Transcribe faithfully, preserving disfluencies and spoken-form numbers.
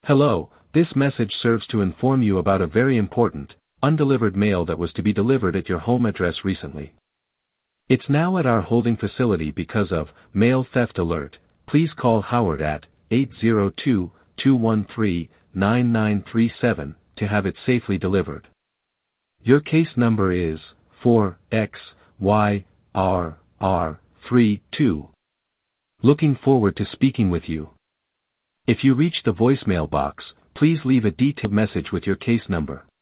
Hello, this message serves to inform you about a very important, undelivered mail that was to be delivered at your home address recently. It's now at our holding facility because of mail theft alert. Please call Howard at eight zero two, two one three, nine nine three seven to have it safely delivered. Your case number is four X Y R R three two. Looking forward to speaking with you. If you reach the voicemail box, please leave a detailed message with your case number.